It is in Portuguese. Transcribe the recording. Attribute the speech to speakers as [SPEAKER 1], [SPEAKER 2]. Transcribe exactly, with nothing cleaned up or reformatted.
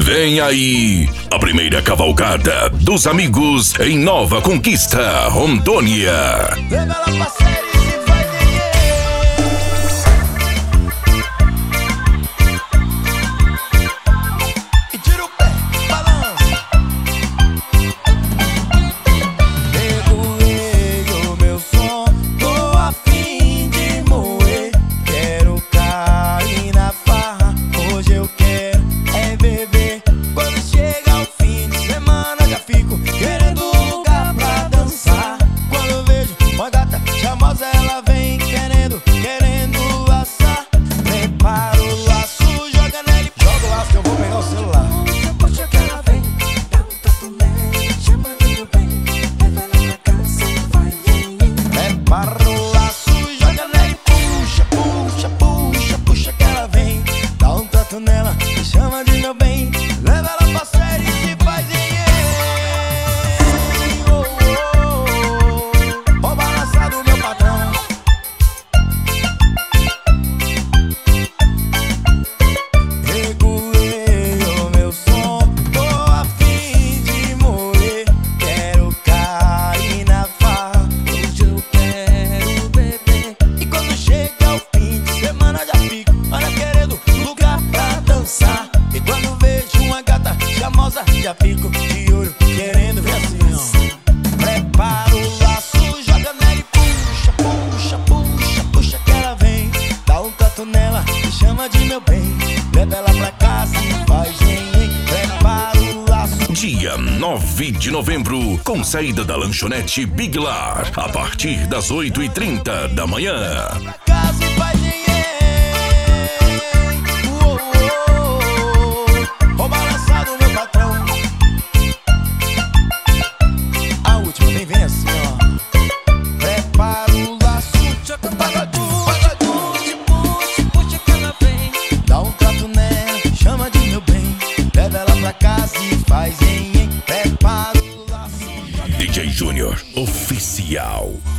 [SPEAKER 1] Vem aí, a primeira cavalgada dos amigos em Nova Conquista, Rondônia.
[SPEAKER 2] Leva ela pra série e vai e tira o pé, balança. Regulei o meu som, tô a fim de moer. Quero cair na farra, hoje eu quero é beber. Quando chega o fim de semana já fico querendo um lugar pra dançar. Quando eu vejo uma gata charmosa, ela vem querendo, querendo assar. Prepara o laço, joga nele, joga o laço que eu vou pegar o celular.
[SPEAKER 3] Puxa que ela vem, dá um tapa nela, chama de meu bem, leva ela pra casa, vai,
[SPEAKER 2] Prepara o laço, joga nele, puxa, puxa, puxa, puxa que ela vem. Dá um trato nela, me chama de meu bem, leva ela pra série e faz oh, oh, oh. Ó balançar do meu patrão. Regulei o meu som, tô a fim de morrer. Quero cair na farra,
[SPEAKER 3] hoje eu quero beber.
[SPEAKER 2] e quando chega o fim de semana já fico, olha, querendo lugar pra dançar. E quando vejo uma gata charmosa, já fico de olho, querendo ver assim, ó. Prepara o laço, joga nela e puxa, puxa, puxa, puxa que ela vem. Dá um trato nela, me chama de meu bem, leva ela pra casa e faz em. Prepara o laço.
[SPEAKER 1] Dia nove de novembro, com saída da lanchonete Big Lar, a partir das oito e trinta da manhã.
[SPEAKER 2] Pra casa e faz em. Oh, oh, oh. Ó balançar do meu patrão. A última vem, vem assim, ó. Prepara o laço,
[SPEAKER 3] Joga
[SPEAKER 2] pagodinho,
[SPEAKER 3] puxa,
[SPEAKER 2] pagodinho.
[SPEAKER 3] puxa, puxa que ela vem.
[SPEAKER 2] Dá um trato nela, chama de meu bem, leva ela pra casa e faz em. Prepara o laço.
[SPEAKER 1] D J Júnior Oficial.